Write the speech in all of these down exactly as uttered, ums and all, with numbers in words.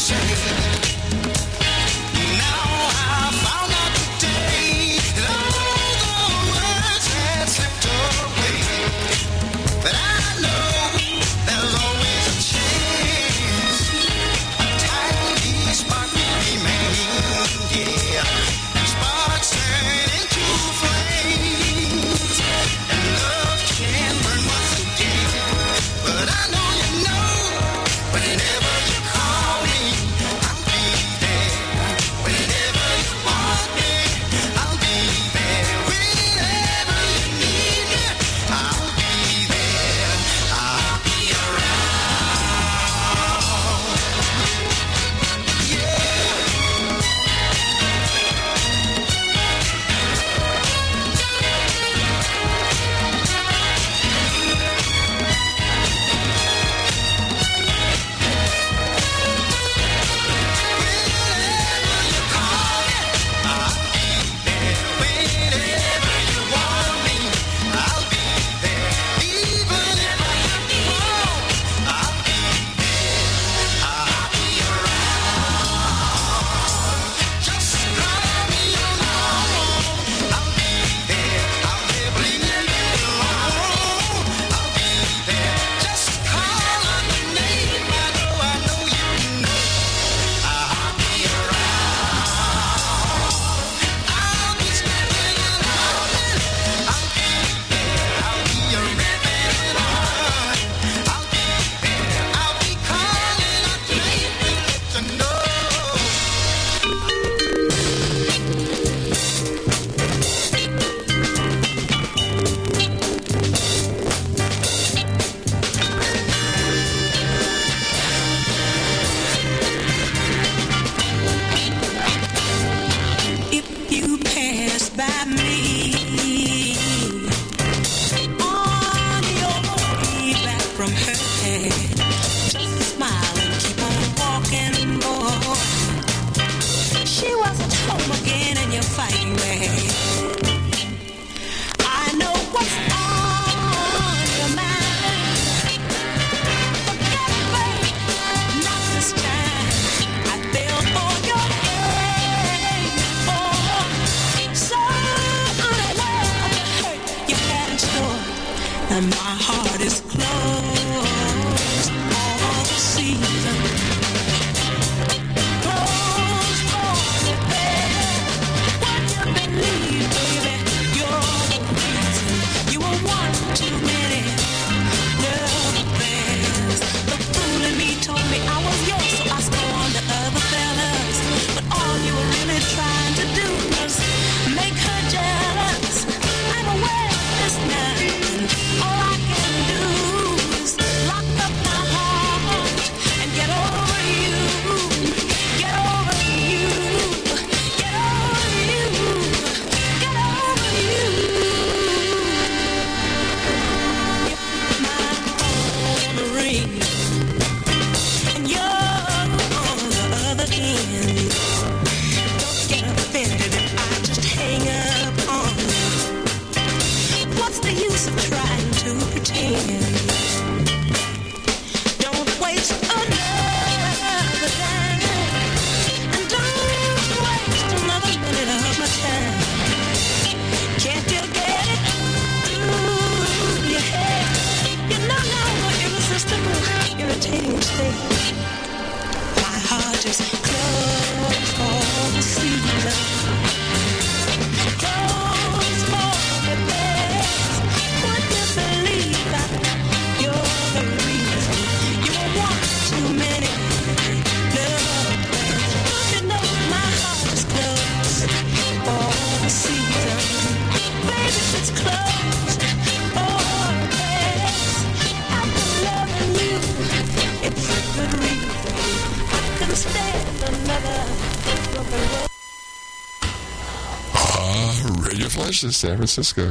To San Francisco.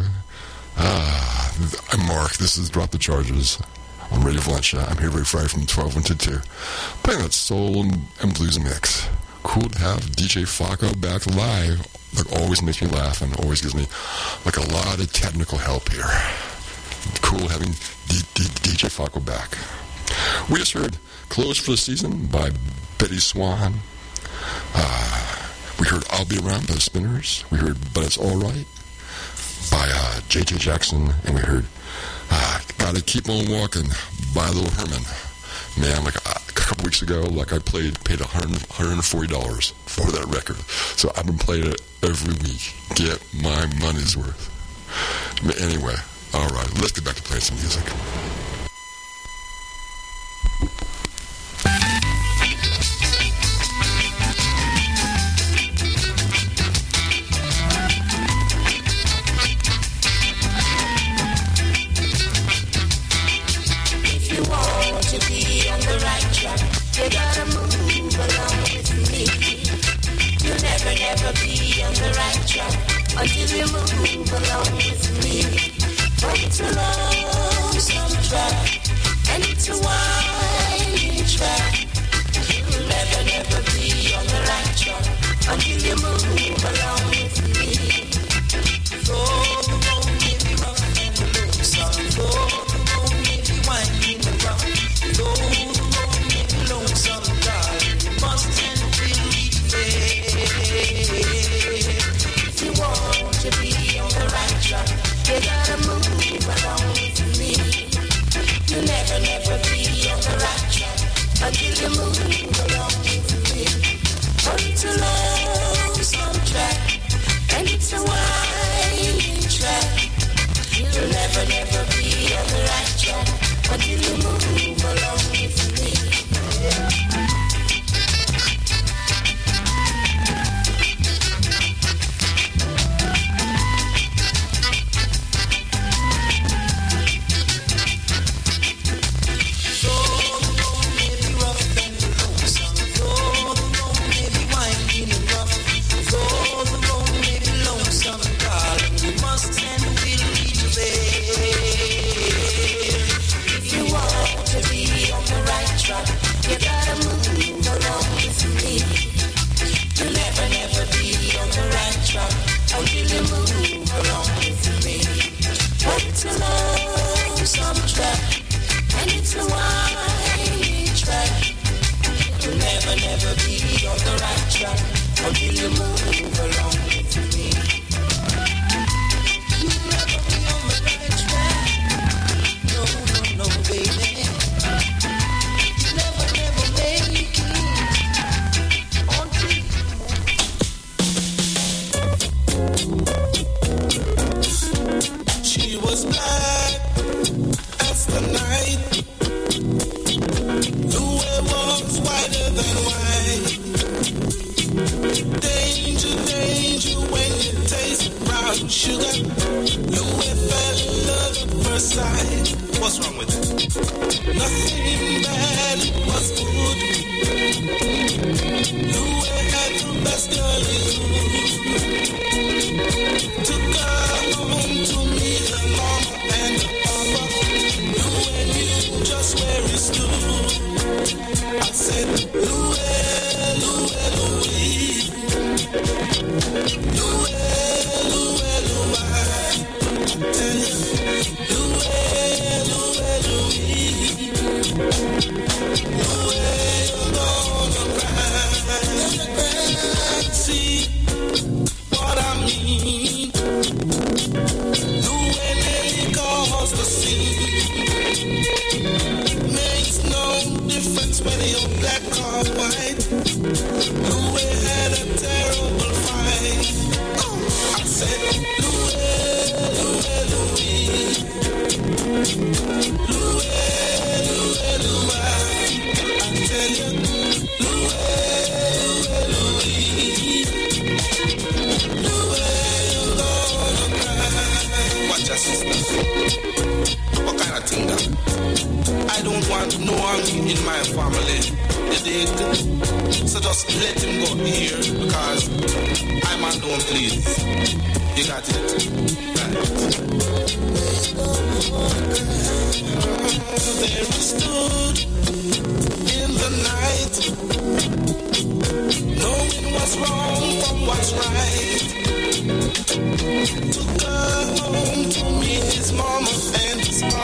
Ah, I'm Mark. This is Drop the Charges on Radio Valencia. I'm here every Friday from twelve until two, playing that soul and blues mix. Cool to have D J Faco back live. Like, always makes me laugh and always gives me like a lot of technical help here. Cool having D- D- D J Faco back. We just heard "Close for the Season" by Betty Swan. Uh, we heard I'll Be Around by the Spinners. We heard But It's Alright by uh, J J Jackson. And we heard uh, Gotta Keep On Walking by Little Herman. Man, like a, a couple weeks ago, like I played, paid one hundred forty dollars for that record. So I've been playing it every week. Get my money's worth. But anyway, all right, let's get back to playing some music. You gotta move along with me. You'll never, never be on the right track until you move along with me. But it's a lonesome track, and it's a winding track. You'll never, never be on the right track until you move along with me. Though the road may be rough and lonesome, though the road may be winding and rough, though some darling, you must and will each day. If you want to be on the right track, you gotta move along with me. You'll never, never be on the right track until you move along with me. But it's a lonesome track, and it's a winding track. You'll never, never be on the right track until you move along with me.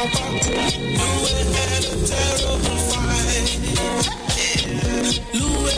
Louis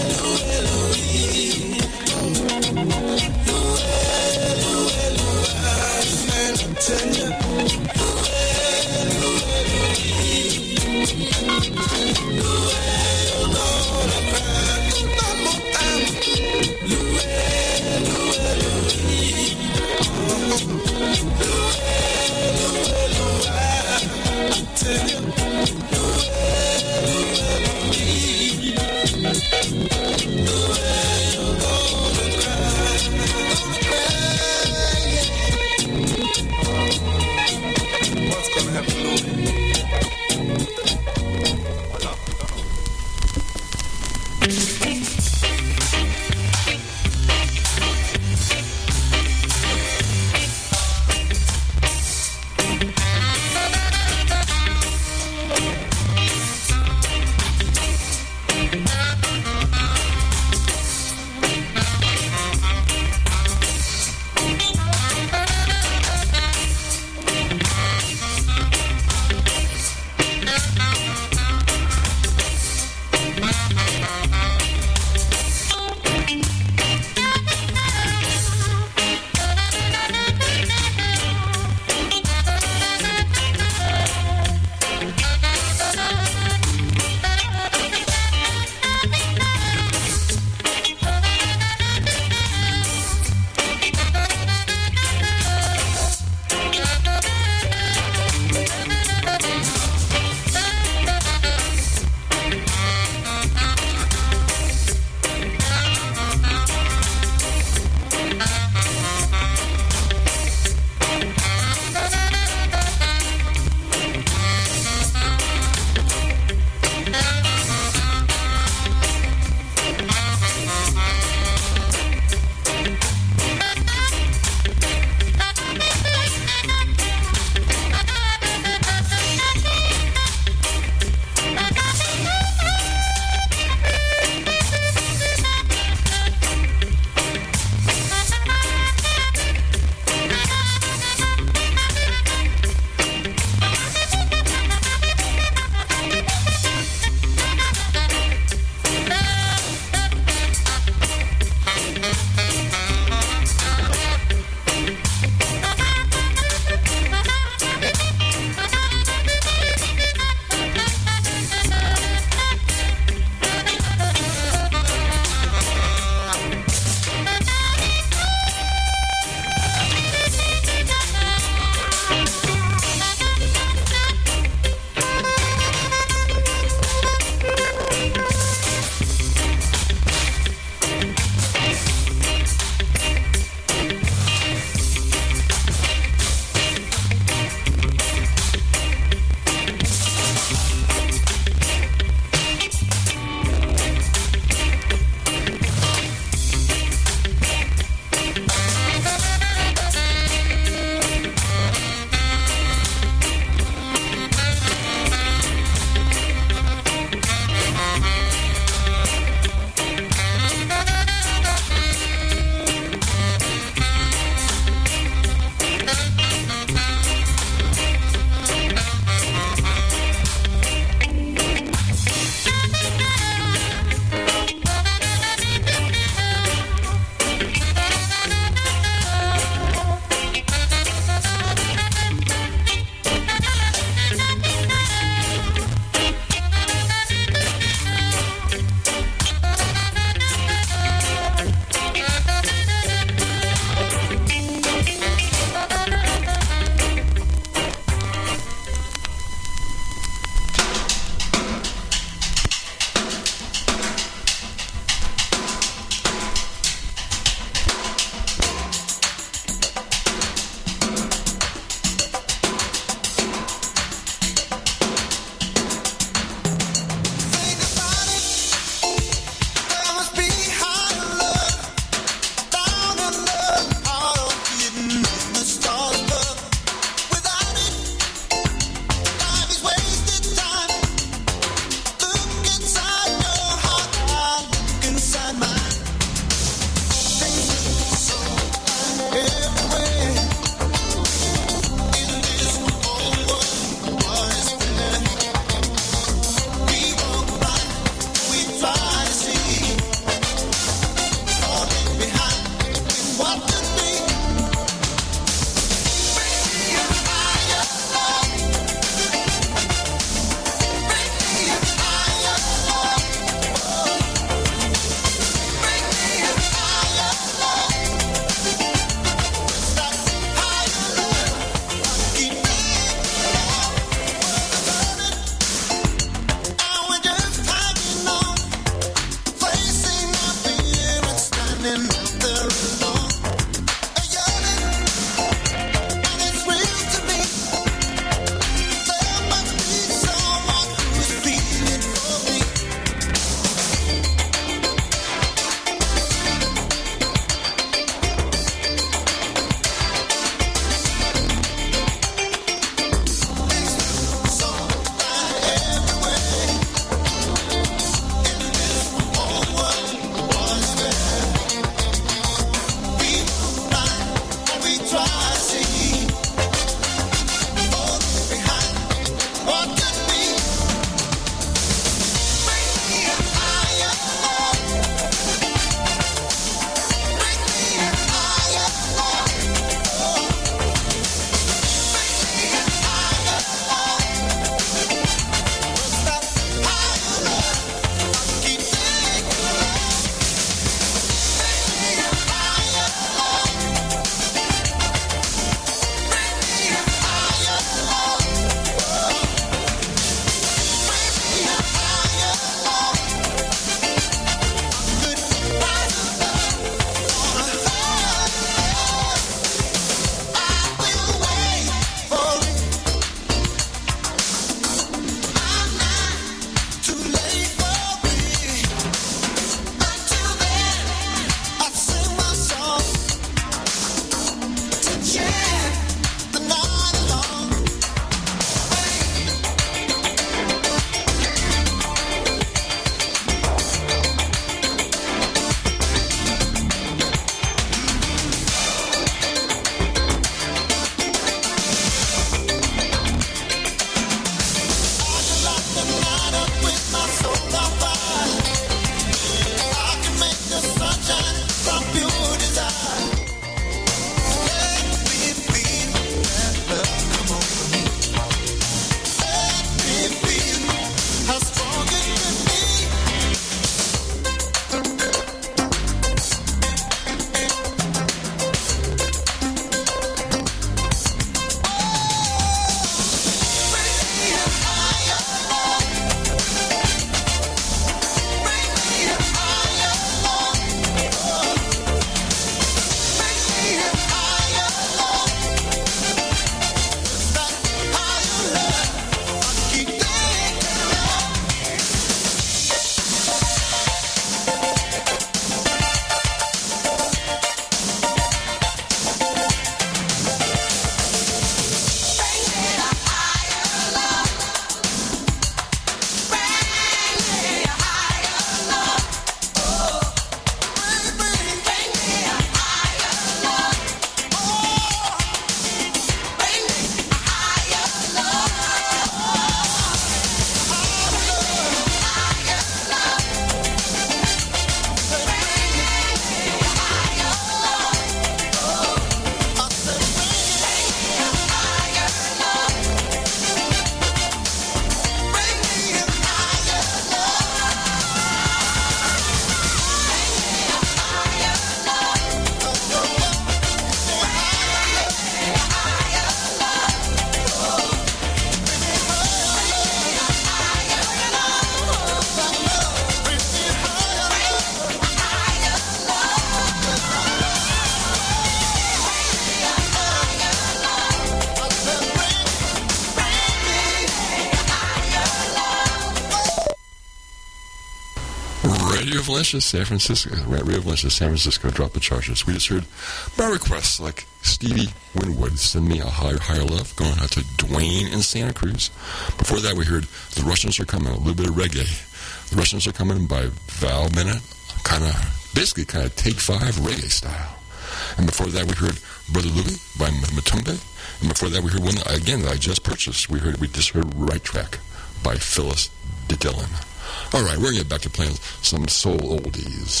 Radio Valencia, San Francisco. Radio Valencia, San Francisco. Drop the charges. We just heard my requests like Stevie Winwood, Send Me a Higher, Higher Love, going out to Dwayne in Santa Cruz. Before that, we heard The Russians Are Coming, a little bit of reggae. The Russians Are Coming by Val Bennett, kind of, basically kind of Take Five reggae style. And before that, we heard Brother Louie by Matumbe. And before that, we heard one, that, again, that I just purchased. We heard, we just heard Right Track by Phyllis Dillon. All right, we're going to get back to playing some soul oldies.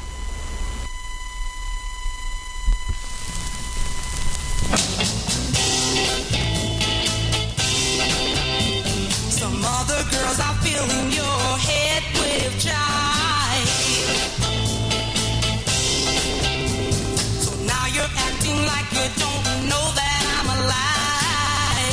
Some other girls are filling your head with jive. So now you're acting like you don't know that I'm alive.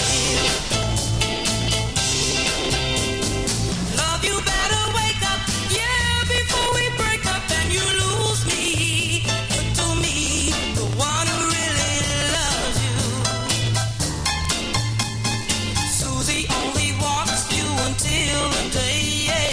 Love, you better wake up, yeah, before we break up and you lose me. But to me, the one who really loves you, Susie only wants you until the day, yeah.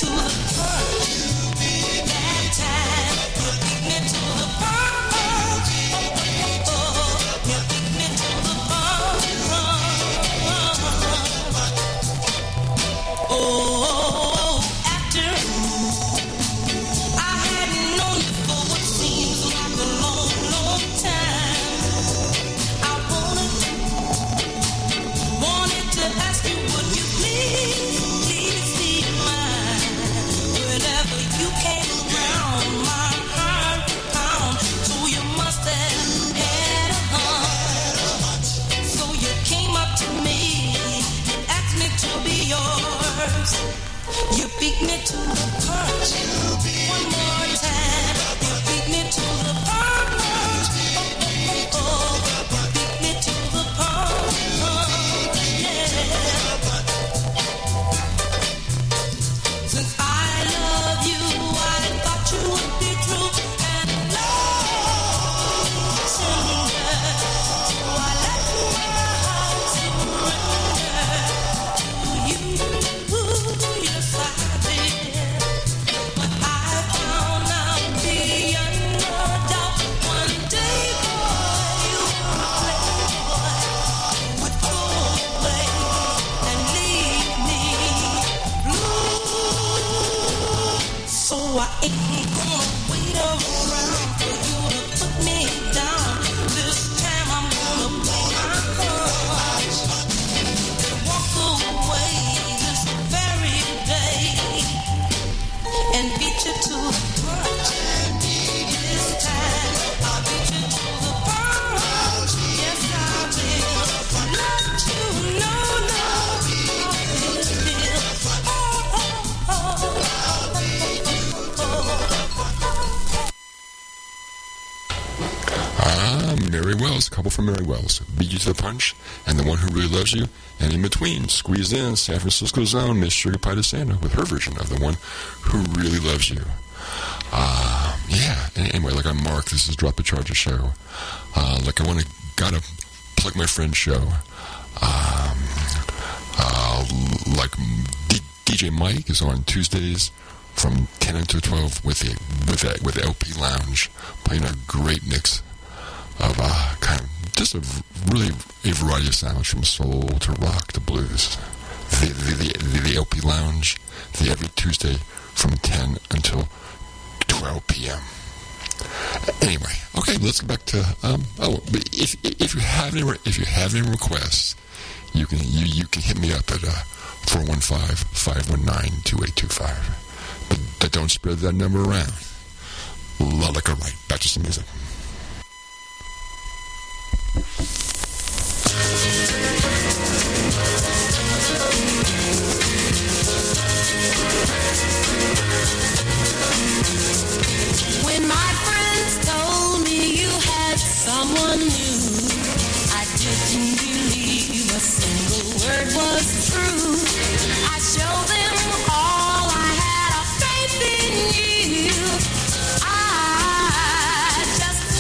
Couple from Mary Wells, Beat You to the Punch, and The One Who Really Loves You, and in between, squeezed in San Francisco's own Miss Sugar Pie DeSanta with her version of The One Who Really Loves You. Uh, yeah, anyway, like I'm Mark, this is Drop the Charger show. Uh, like I want to, gotta plug my friend's show. Um, uh, like D- DJ Mike is on Tuesdays from ten until twelve with the, with the, with the L P Lounge, playing a great mix of uh, kind of just a really a variety of sounds from soul to rock to blues. The the, the, the L P Lounge, the every Tuesday from ten until twelve p.m. Anyway, okay, let's get back to um. Oh, but if if you have any if you have any requests, you can you, you can hit me up at uh four one five, five one nine, two eight two five. But, but don't spread that number around. Like, all right, back to some music. When my friends told me you had someone new, I didn't believe a single word was true. I showed them all I had of faith in you. I just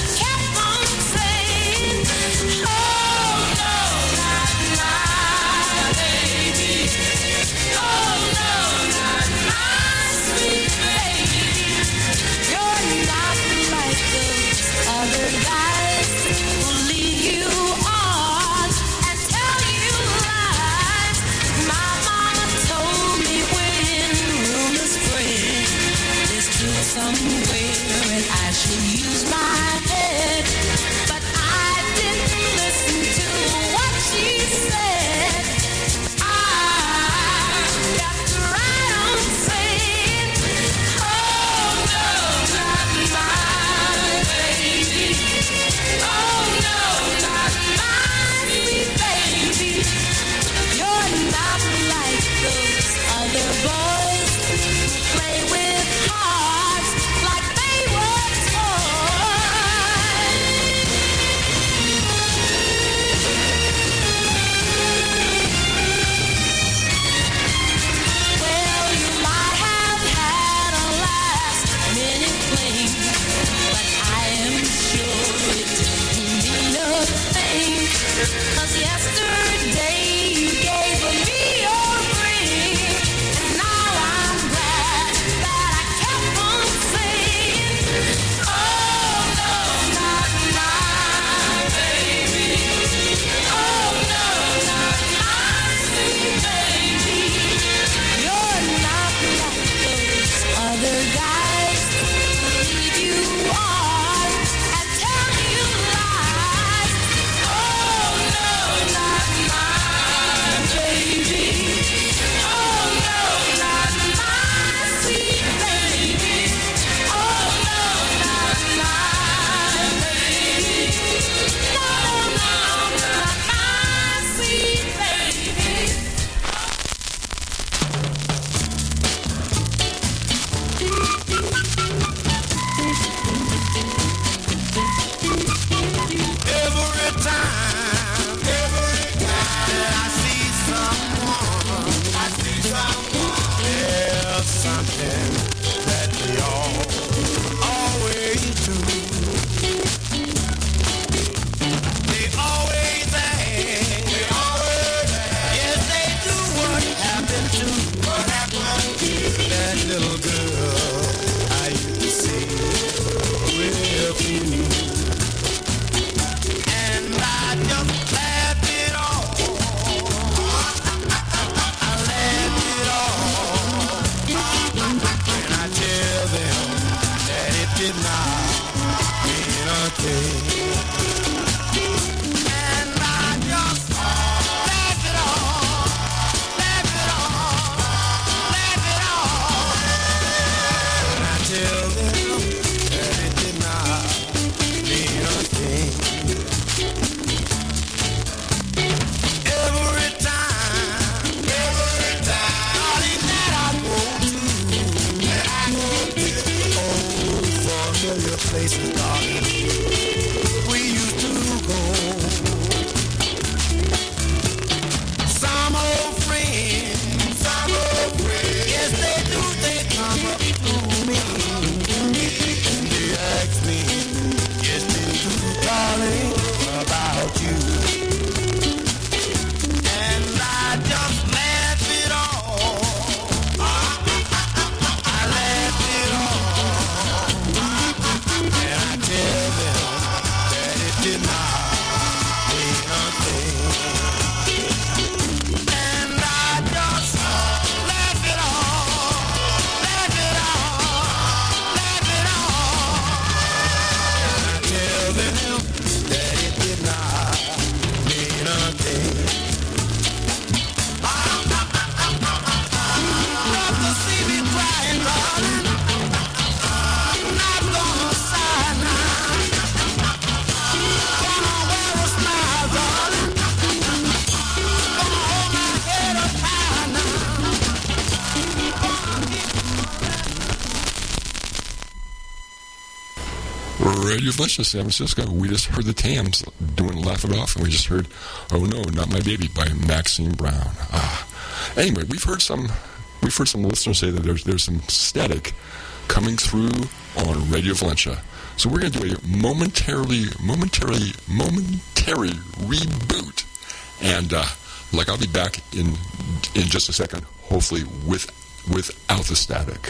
Radio Valencia, San Francisco. We just heard the Tams doing Laugh It Off, and we just heard Oh No, Not My Baby by Maxine Brown. Ah. Anyway, we've heard some we've heard some listeners say that there's there's some static coming through on Radio Valencia. So we're going to do a momentarily, momentarily, momentary reboot. And, uh, like, I'll be back in in just a second, hopefully with without the static.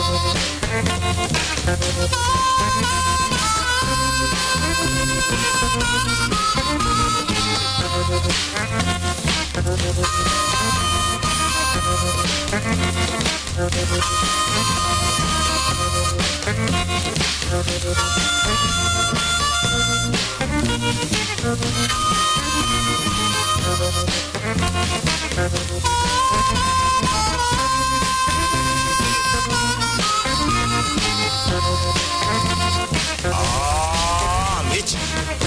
Oh, I'm itching.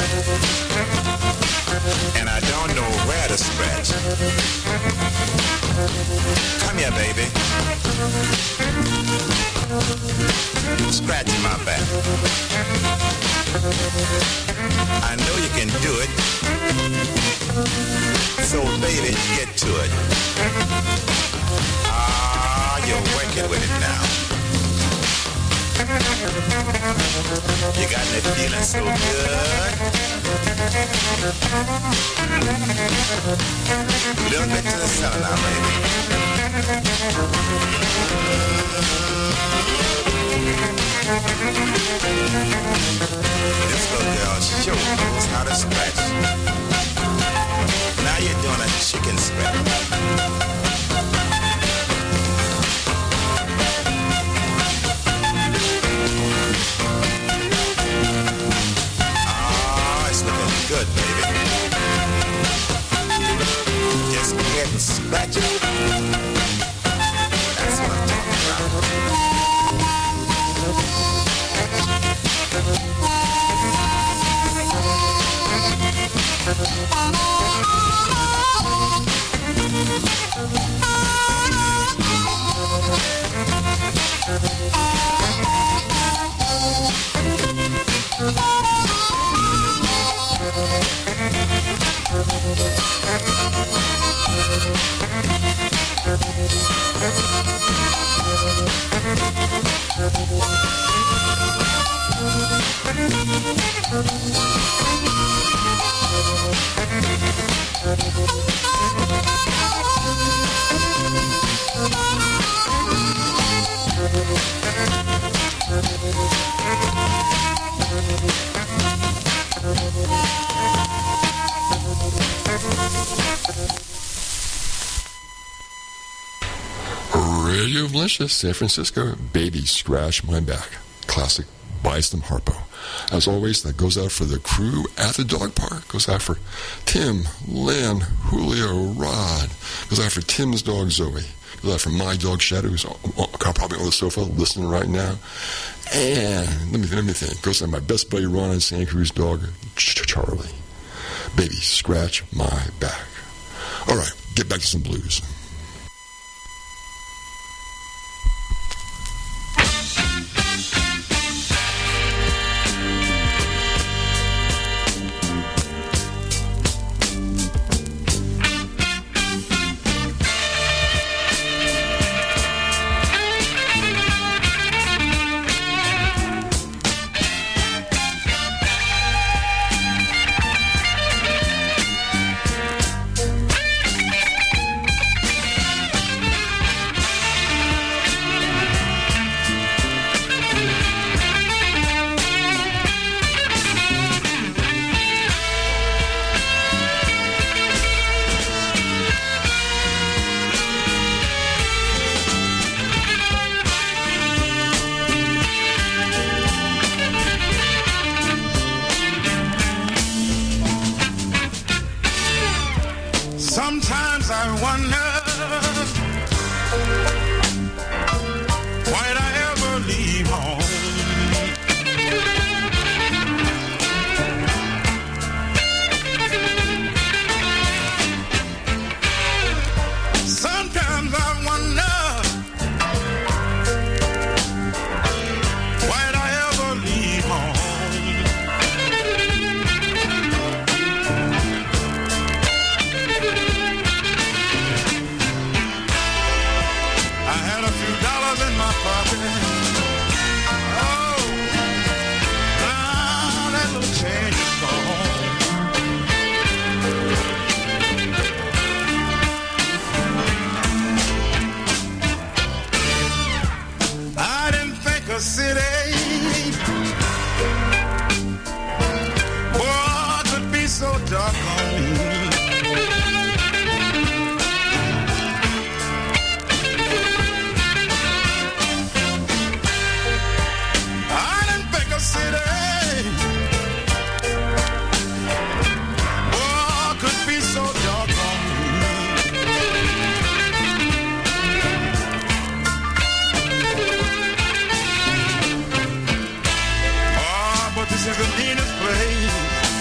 And I don't know where to scratch. Come here, baby. Scratch my back. I know you can do it. So, baby, get to it. Ah, you're working with it now. You got me feeling so good. A little bit to the center now, baby. This little girl sure knows how to scratch. Now you're doing a chicken scratch. Good, baby. Just go ahead and scratch it. That's what I'm talking Radio Valencia, San Francisco, Baby Scratch My Back. Classic by Slim Harpo. As always, that goes out for the crew at the dog park. Goes out for Tim, Lynn, Julio, Rod. Goes out for Tim's dog, Zoe. Goes out for my dog, Shadow, who's probably on the sofa listening right now. And let me, let me think. Goes out my best buddy, Ron, and Santa Cruz dog, Charlie. Baby Scratch My Back. All right, get back to some blues. I Vegas City. Boy, it could be so dark on me. Out in Vegas City. Boy, it could be so dark on me. Oh, but this is the meanest place.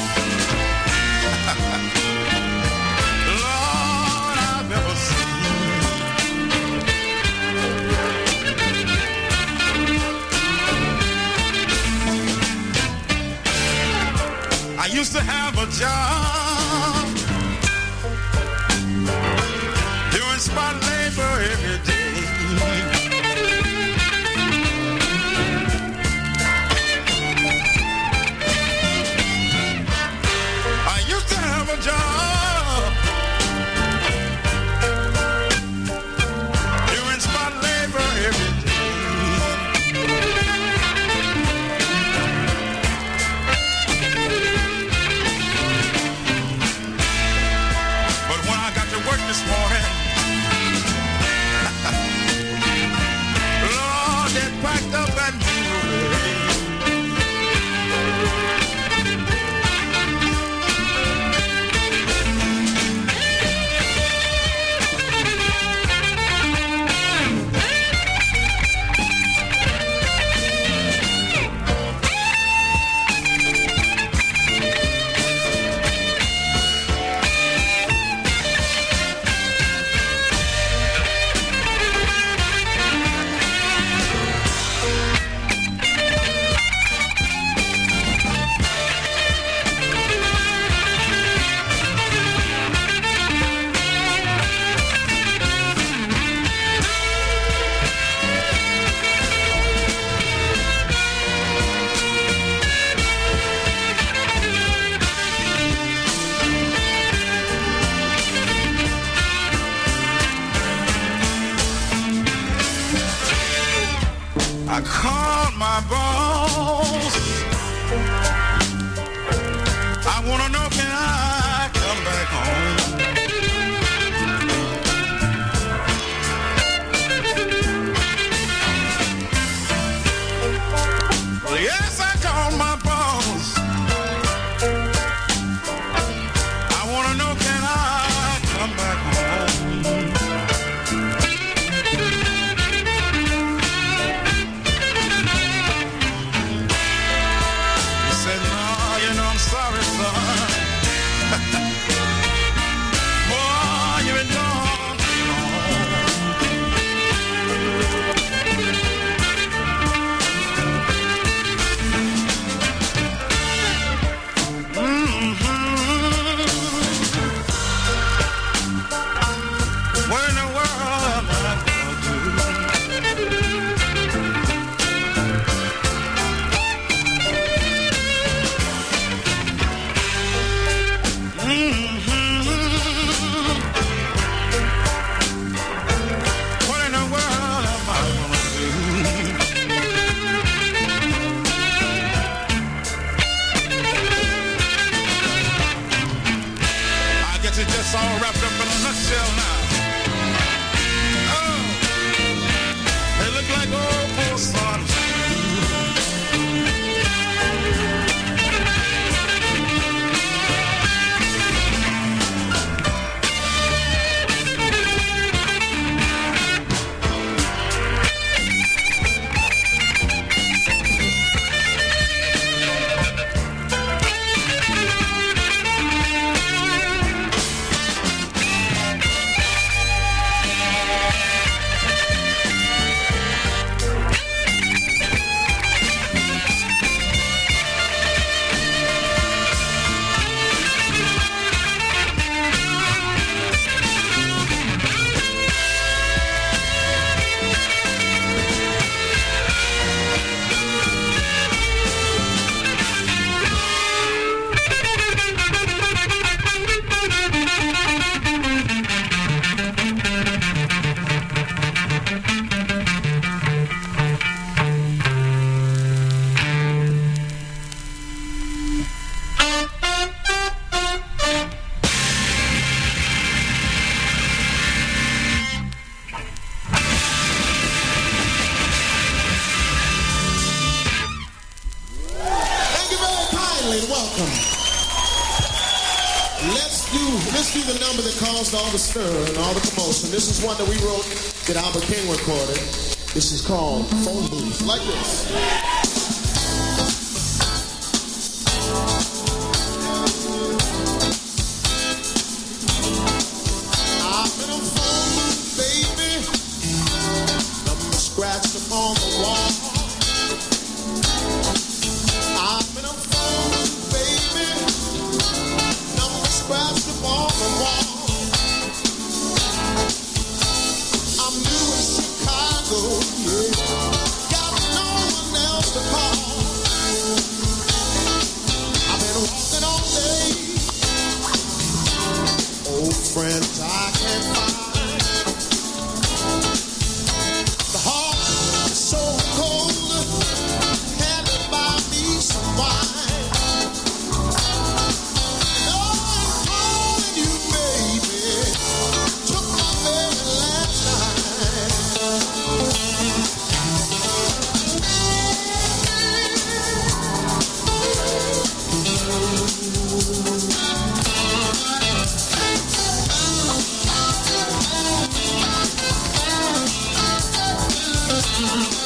Lord, I've ever seen. I used to have a job doing spot labor every day. I used to have a job doing spot labor every day. But when I got to work this morning, Lord, they packed up and moved away. I called my boss. I wanna know, can I come back home? Well, yes, I called my boss. I wanna know, can I come back home? He said, no, you know, I'm sorry, son. welcome. Let's do let's do the number that caused all the stir and all the commotion. This is one that we wrote that Albert King recorded. This is called Phone Booth. Like this. I'm in a phone booth, baby. Number scratched upon the wall. I'm in a phone booth, baby. Number scratched upon the wall. I'm new in Chicago, yeah. Got no one else to call. I've been walking all day. Old friends I can't find. The heart is so cold. Had to buy me some wine. Oh, I'm calling you, baby. Took my very last night. Mm-hmm.